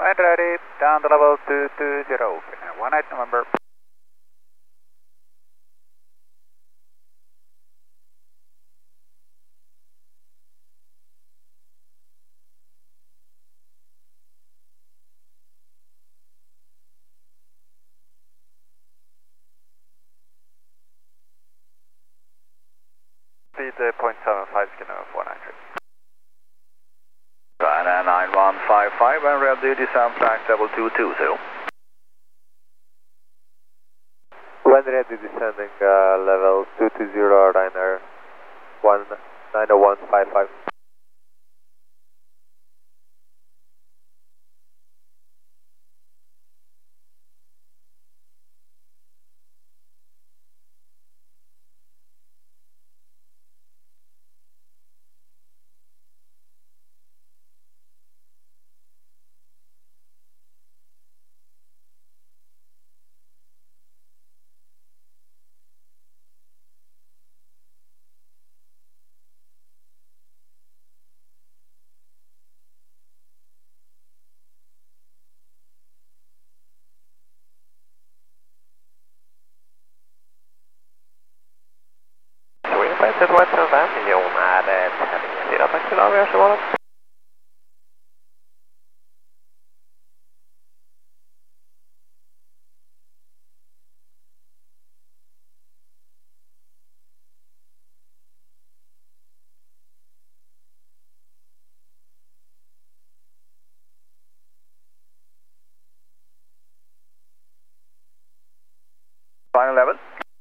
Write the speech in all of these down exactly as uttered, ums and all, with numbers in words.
Flight ready, down to level two two zero, one eight November. Speed uh, zero point seven five, Skinner four nine three. Ryanair nine one five five and ready descent flight level two two zero. When ready descending uh, level two two zero, Ryanair one nine zero one five five. Swedflight Western miljon är tävling fyra, tack för idag, vi hörs imorgon. Final level.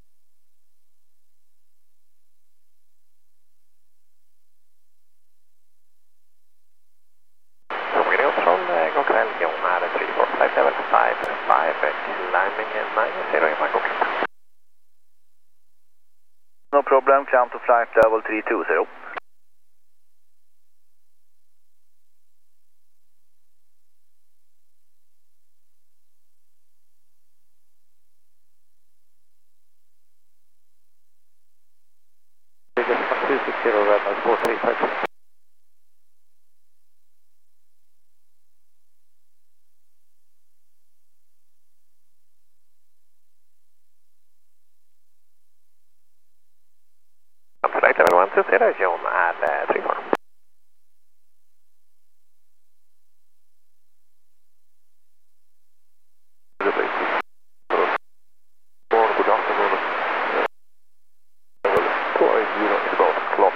Från god kväll, John är tre four flight level five five, climbing nine zero in Bangkok. No problem, climb to flight level three two zero. two six zero, Red four three five. Flight level one two zero, John är three four. Good afternoon. Four zero is about clock.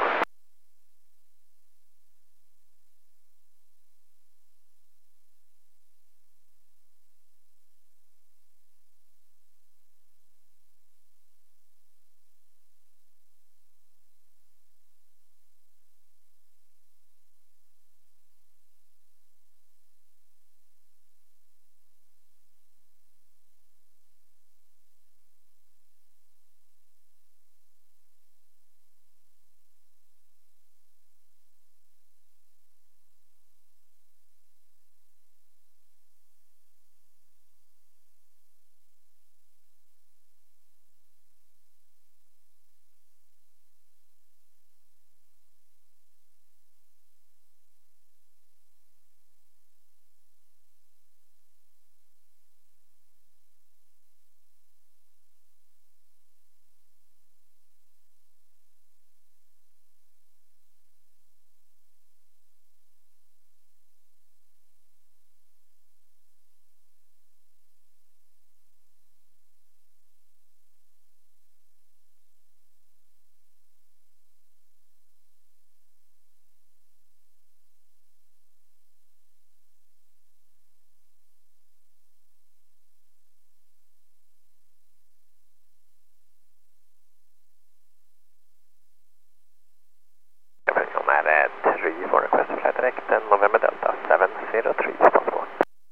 John är three for request flight direct and November Delta seven zero three possible.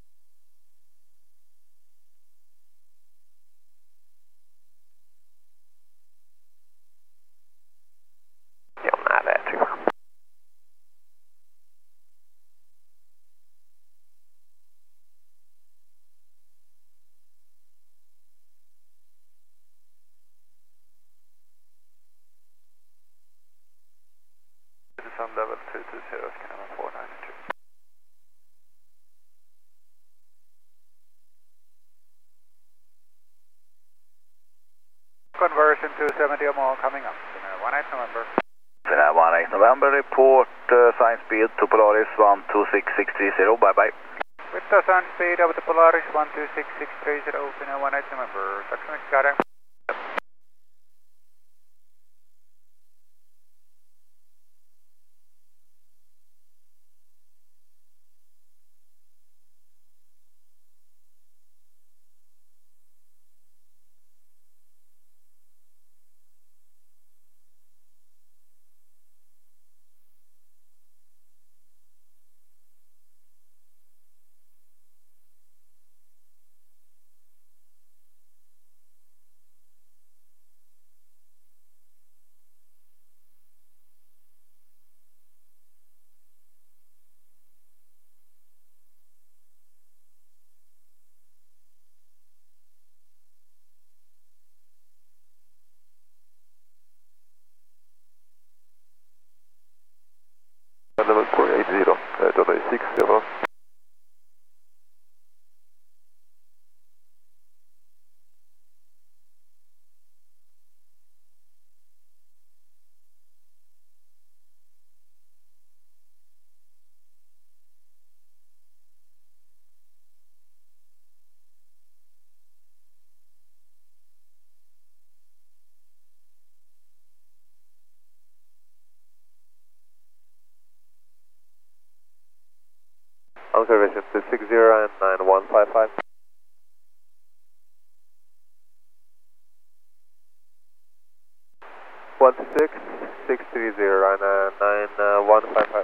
John är three four. Descend level two two zero, Skinner four nine two. Conversion to seventy or more coming up. one eight November. Finnair one eight November, report uh, sign speed to Polaris one two six six three zero, bye bye. With the sun speed over the Polaris one two six six three zero, Finnair one eight November. Tack så mycket, got it. Level four eight zero, uh, total is six zero. Observation to six zero and nine one five five. one six six three zero and uh, nine one five five.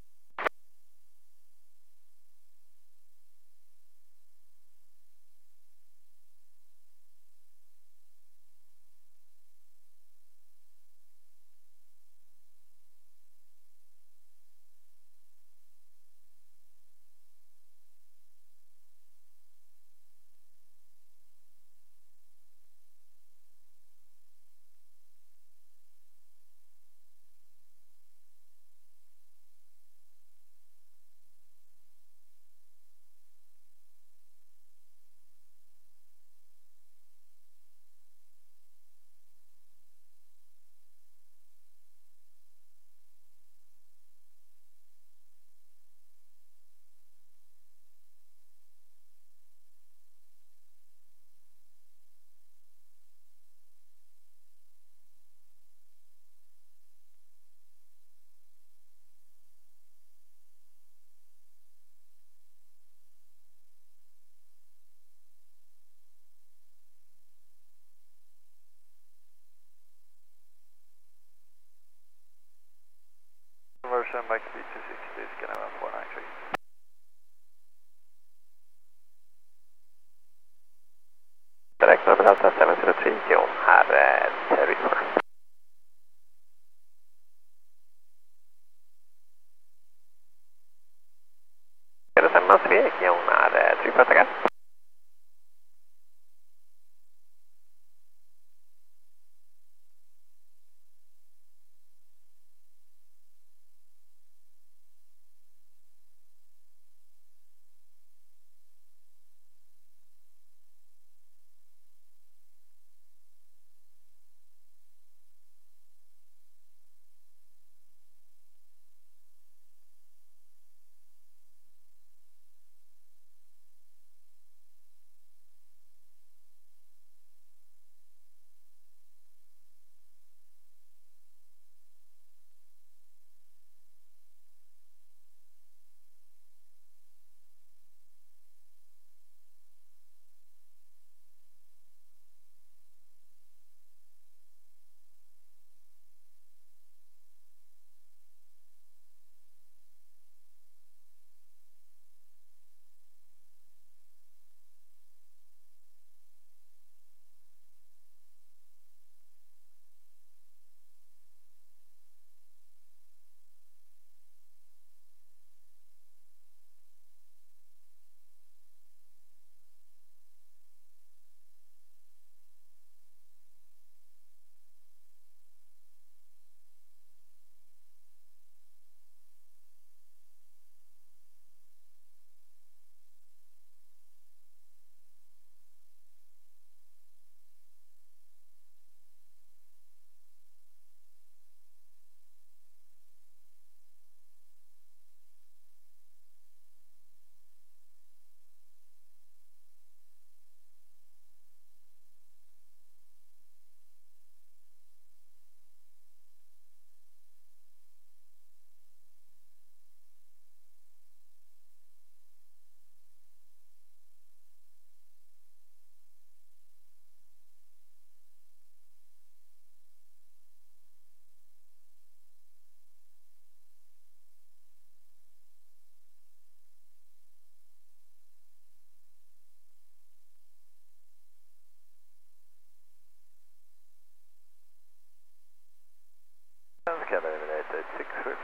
Conversion max speed to sixty, Scanava four nine three. Direkt nummer Delta seven zero three, John, här är Territor. Är det samma svek, John, här tryck på tackar.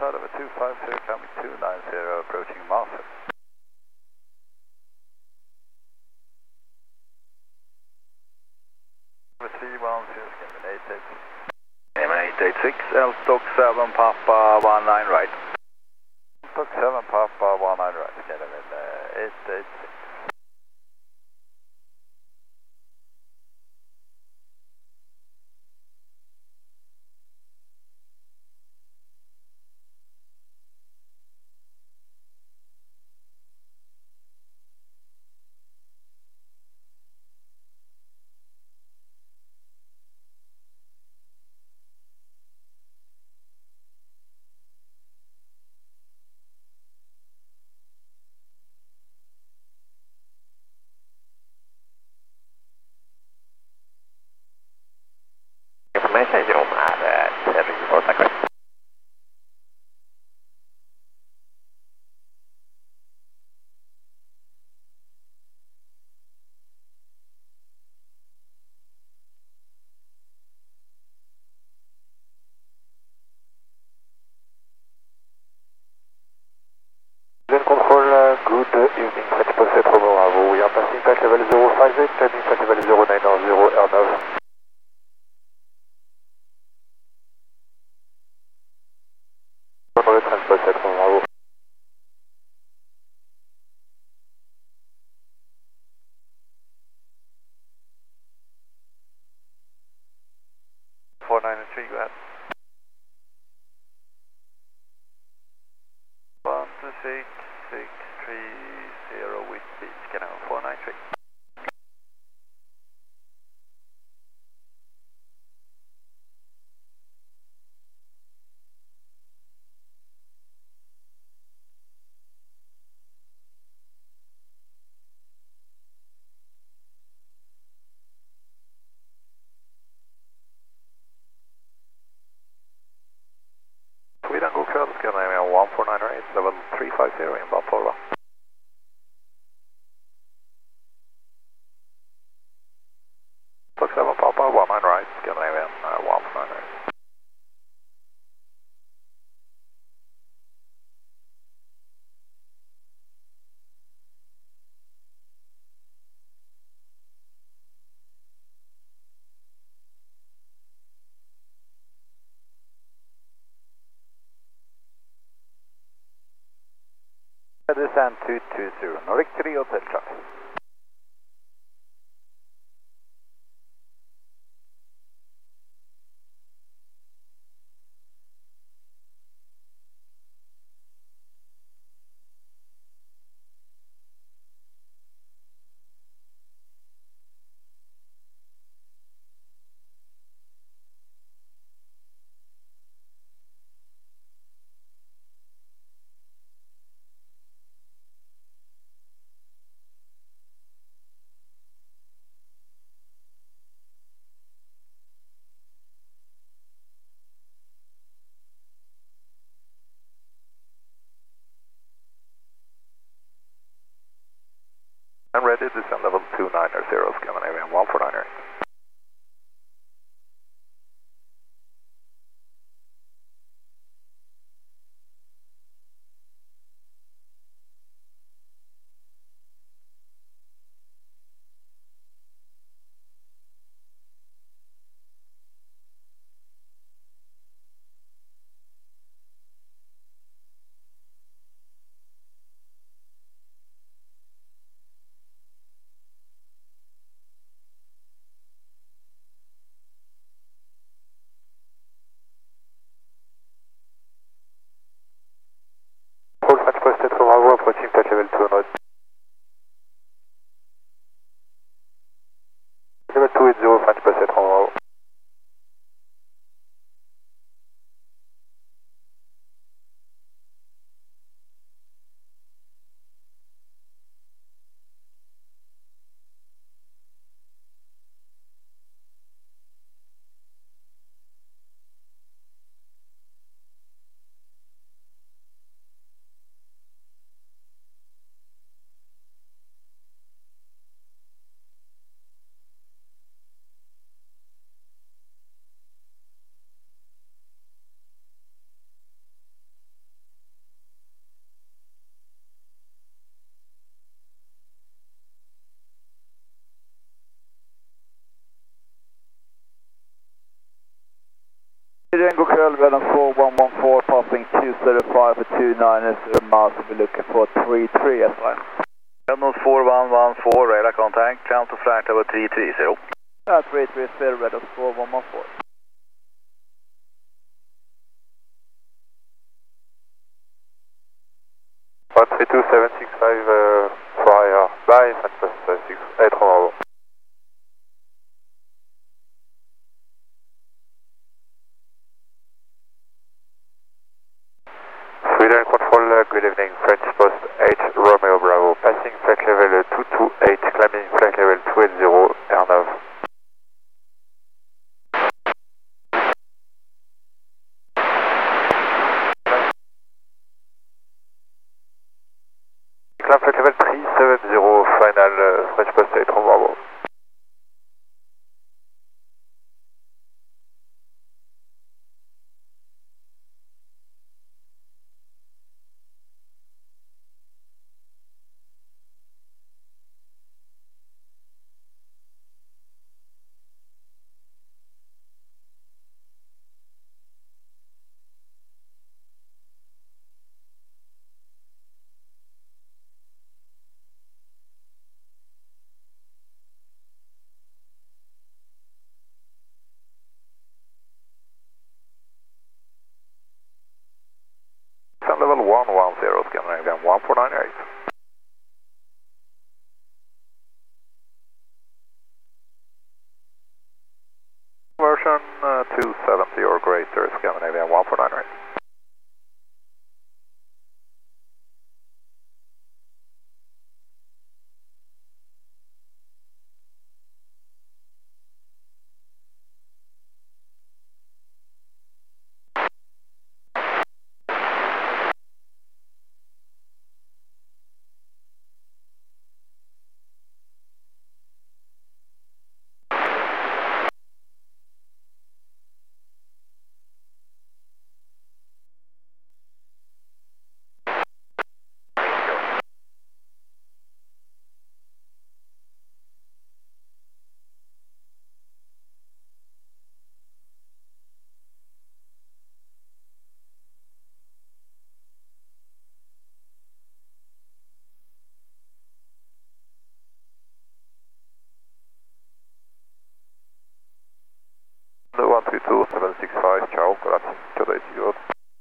outside of a two five zero, coming two nine zero, approaching Martha. three one zero, Scanlon eight eight six. Scanlon eight eight six, L stock seven Papa one nine right. Stock seven Papa one nine right, Scanlon uh, eight eight six. Information zero five at seven four, thank you. Then control, uh, good evening, French Possède Romeo Bravo. We are passing flight level zero five eight, turning flight level zero nine zero, Air nine. French Possède Romeo Bravo. four nine three, go ahead. one two six six three zero with speed, Scanlon four nine three. Sweden, god kväll, Scanlon one four nine right, level three five zero, inbound Porva. Stock seven Papa one nine right, Scandinavian uh, one four nine right. Descent two two zero, Nordic three Hotel Charlie. I'm ready, descend level two nine zero, Scandinavian one four nine right. Sweden, god kväll, Venom four one one four, passing two zero five for two nine zero miles, we'll be looking for three three S line. Venom four one one four, radar contact, count to flight over three three zero. Uh, three three zero, Venom four one one four. one three two seven six five, uh, fire, bye, French Post uh, six eight Romeo. Sweden Control, uh, good evening, French Post eight Romeo Bravo, passing flight level uh, two two eight, climbing flight level two eight zero, Air Nav. Climb flight level three seven zero, final, uh, French Post eight Romeo Bravo. Sun level one one zero, Scandinavian one four nine eight. Version uh, two seventy or greater, Scandinavian one four nine eight. one three two seven six five, ciao, grazie, Today zero.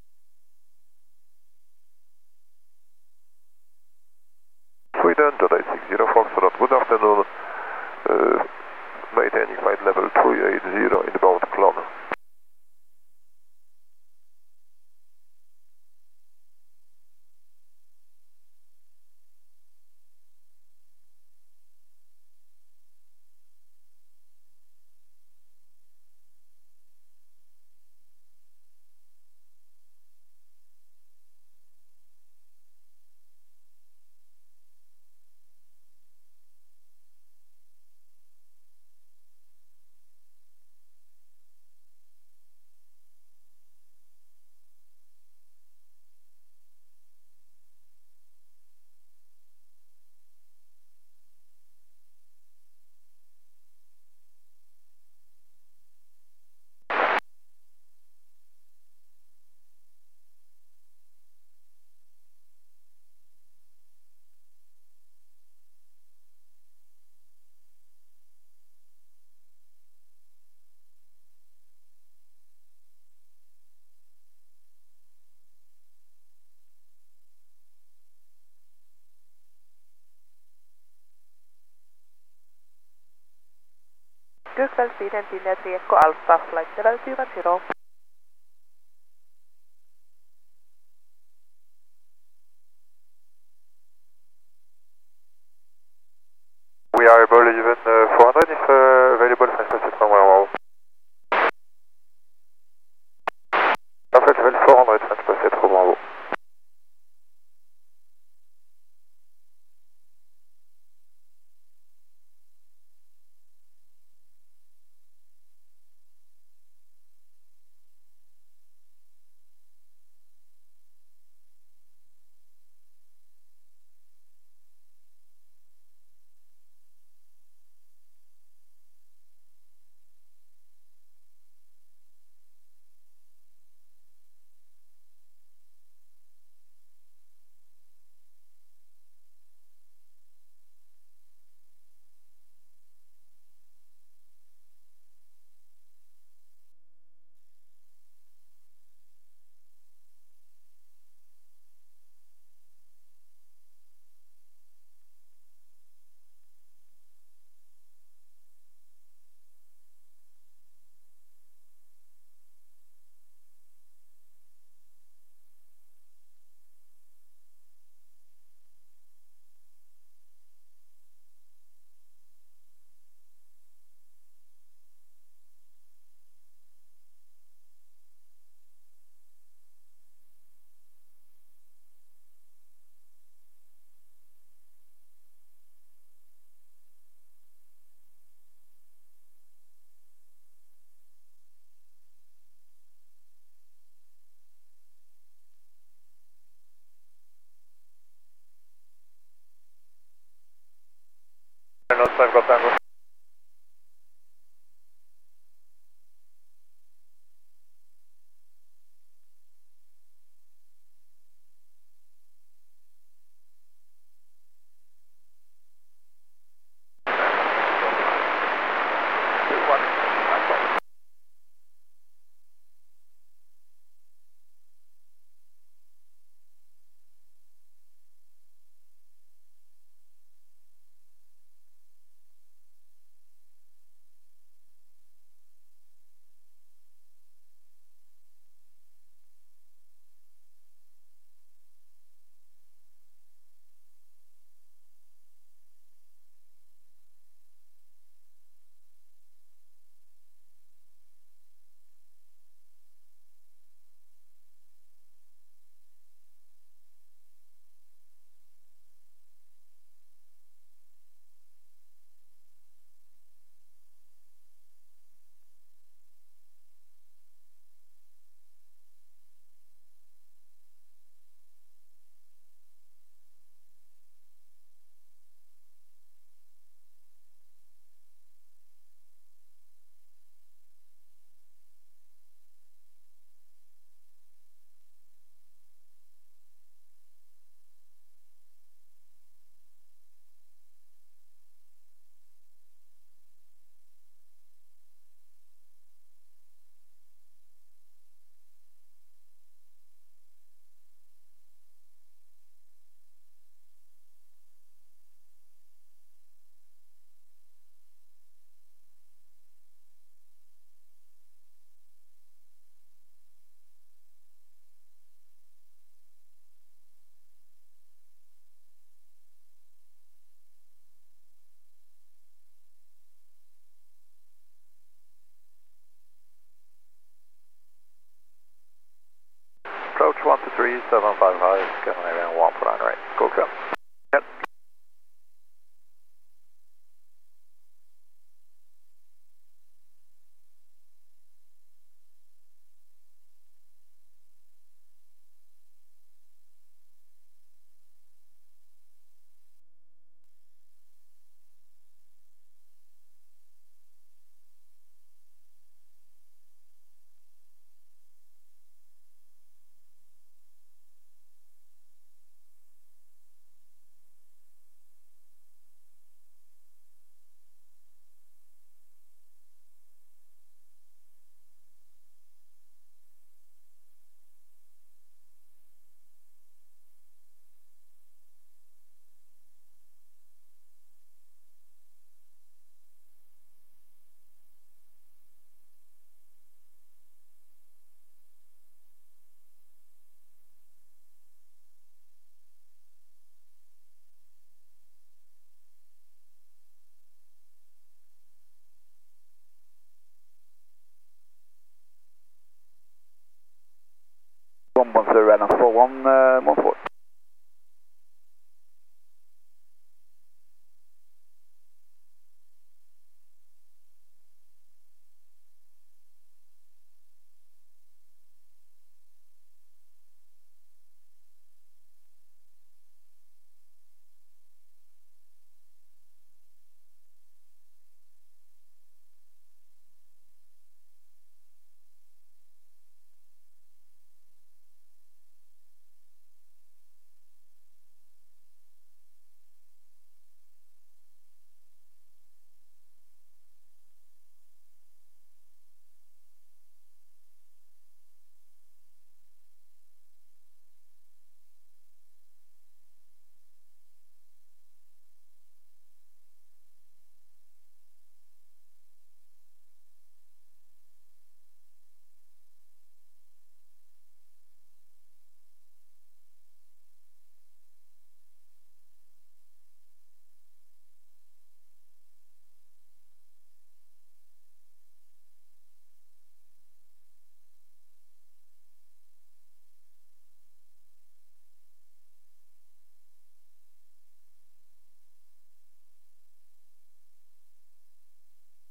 Sweden, Today six zero, Foxtrot, good afternoon, uh, maintaining flight level three eight zero inbound clone. Good kväll, Sweden till tre K Alpha, flight level two one zero. We are able even uh, four hundred if uh, available, French Post eight Romeo. Flight level four hundred, French Post eight Romeo. five Golf Tango. Approach one two three, seven five five, Scandinavian one four nine right. Go clear. Yep. one one zero and four one uh, one four.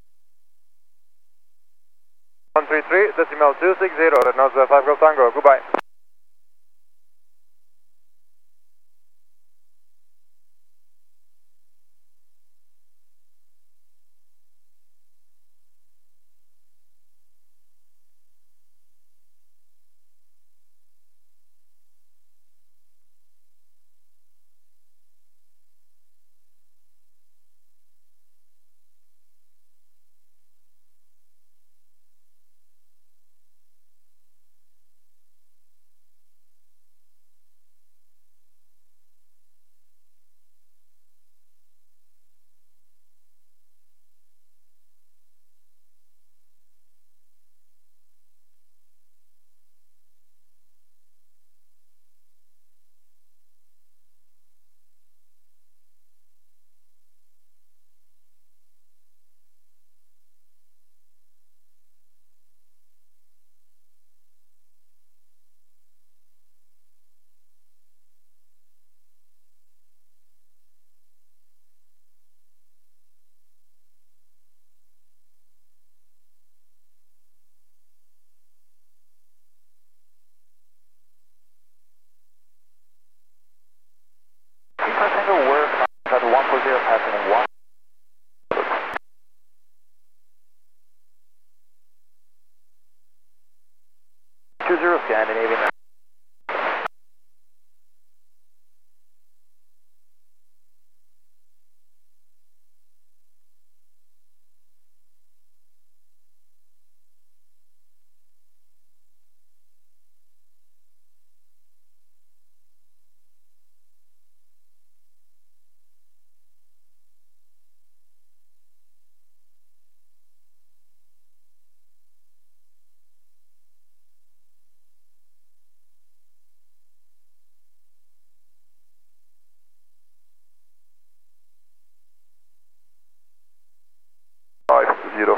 one three three, decimal two six zero, Red Nose five Golf Tango, goodbye.